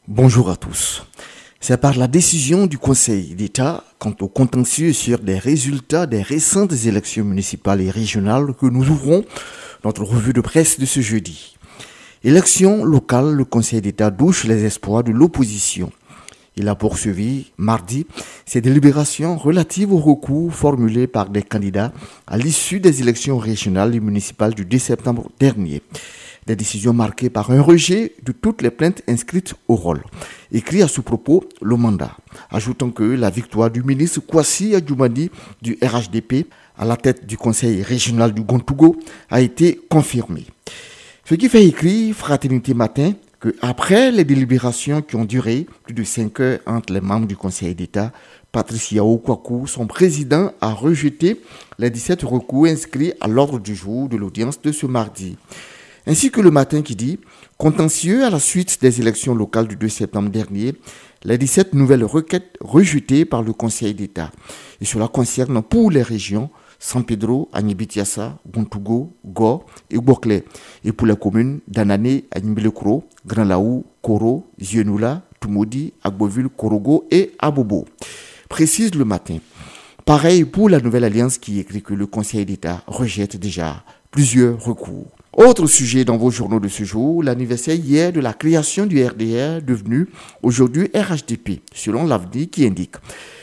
Bonjour à tous. C'est par la décision du Conseil d'État quant au contentieux sur les résultats des récentes élections municipales et régionales que nous ouvrons notre revue de presse de ce jeudi. Élections locales, le Conseil d'État douche les espoirs de l'opposition. Il a poursuivi mardi ses délibérations relatives aux recours formulés par des candidats à l'issue des élections régionales et municipales du 2 septembre dernier. Des décisions marquées par un rejet de toutes les plaintes inscrites au rôle. Écrit à ce propos le mandat, ajoutant que la victoire du ministre Kwasi Adjoumani du RHDP à la tête du conseil régional du Gontougo a été confirmée. Ce qui fait écrire Fraternité Matin que après les délibérations qui ont duré plus de 5 heures entre les membres du Conseil d'État, Patrice Yao Kwaku, son président, a rejeté les 17 recours inscrits à l'ordre du jour de l'audience de ce mardi. Ainsi que le matin qui dit « Contentieux à la suite des élections locales du 2 septembre dernier, les 17 nouvelles requêtes rejetées par le Conseil d'État. Et cela concerne pour les régions San Pedro, Agnibitiassa, Gontougo, Go et Bokle. Et pour les communes d'Anané, Agnimbilekro, Grand Laou, Koro, Zienoula, Tumodi, Agboville, Korogo et Abobo. Précise le matin. Pareil pour la nouvelle alliance qui écrit que le Conseil d'État rejette déjà plusieurs recours. Autre sujet dans vos journaux de ce jour, l'anniversaire hier de la création du RDR devenu aujourd'hui RHDP, selon l'AFDI qui indique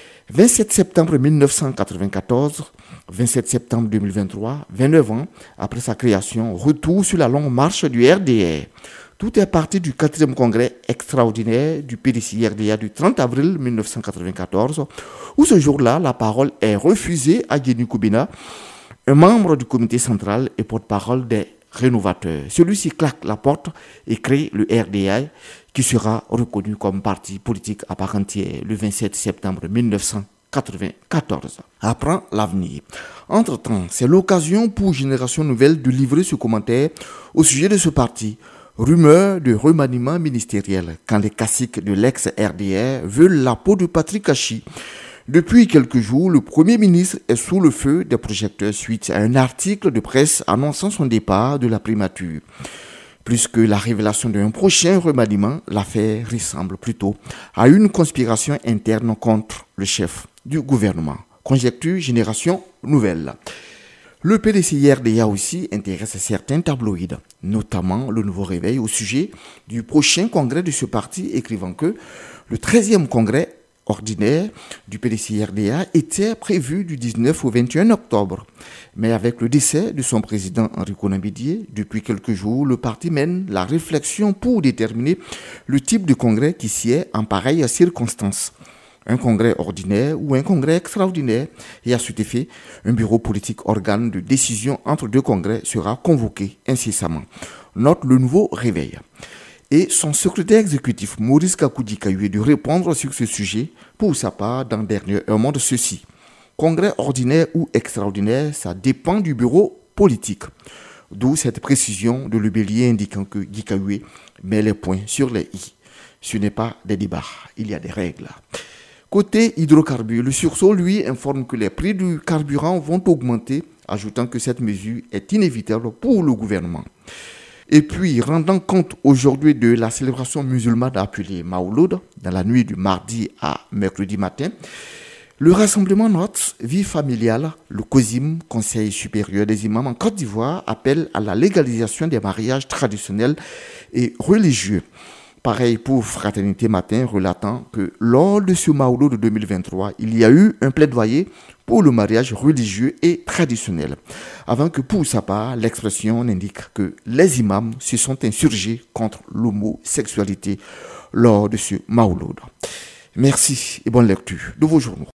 27 septembre 1994, 27 septembre 2023, 29 ans après sa création, retour sur la longue marche du RDR. Tout est parti du 4e congrès extraordinaire du PDC-RDA du 30 avril 1994, où ce jour-là, la parole est refusée à Guéni Koubina, un membre du comité central et porte-parole des rénovateurs. Celui-ci claque la porte et crée le RDA qui sera reconnu comme parti politique à part entière le 27 septembre 1994. Apprend l'avenir. Entre-temps, c'est l'occasion pour Génération Nouvelle de livrer ce commentaire au sujet de ce parti. Rumeur de remaniement ministériel quand les caciques de l'ex-RDR veulent la peau de Patrick Hachi. Depuis quelques jours, le Premier ministre est sous le feu des projecteurs suite à un article de presse annonçant son départ de la primature. Plus que la révélation d'un prochain remaniement, l'affaire ressemble plutôt à une conspiration interne contre le chef du gouvernement. Conjecture Génération Nouvelle. Le PDC-RDA aussi intéresse certains tabloïds, notamment le Nouveau Réveil au sujet du prochain congrès de ce parti, écrivant que le 13e congrès ordinaire du PDC-RDA était prévu du 19 au 21 octobre. Mais avec le décès de son président Henri Konan Bédié, depuis quelques jours, le parti mène la réflexion pour déterminer le type de congrès qui sied en pareille circonstance. Un congrès ordinaire ou un congrès extraordinaire. Et à cet effet, un bureau politique organe de décision entre deux congrès sera convoqué incessamment. Note le Nouveau Réveil. Et son secrétaire exécutif, Maurice Kakoudi Kayoué, de répondre sur ce sujet pour sa part dans dernièrement de ceci. Congrès ordinaire ou extraordinaire, ça dépend du bureau politique. D'où cette précision de Le Bélier indiquant que Guy Kayoué met les points sur les i. Ce n'est pas des débats, il y a des règles. Côté hydrocarbures, le sursaut, lui, informe que les prix du carburant vont augmenter, ajoutant que cette mesure est inévitable pour le gouvernement. Et puis, rendant compte aujourd'hui de la célébration musulmane appelée Maouloud, dans la nuit du mardi à mercredi matin, le rassemblement note vie familiale, le COSIM, Conseil supérieur des imams en Côte d'Ivoire, appelle à la légalisation des mariages traditionnels et religieux. Pareil pour Fraternité Matin, relatant que lors de ce Maouloud de 2023, il y a eu un plaidoyer pour le mariage religieux et traditionnel. Avant que pour sa part, l'expression n'indique que les imams se sont insurgés contre l'homosexualité lors de ce Maouloud. Merci et bonne lecture de vos journaux.